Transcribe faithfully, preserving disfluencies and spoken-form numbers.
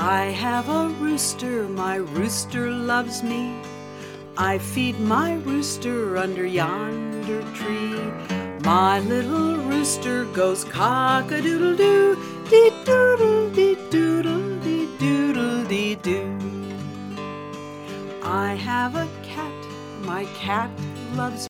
I have a rooster, my rooster loves me. I feed my rooster under yonder tree. My little rooster goes cock-a-doodle-doo, dee-doodle, dee-doodle, dee-doodle, dee-doo. I have a cat, my cat loves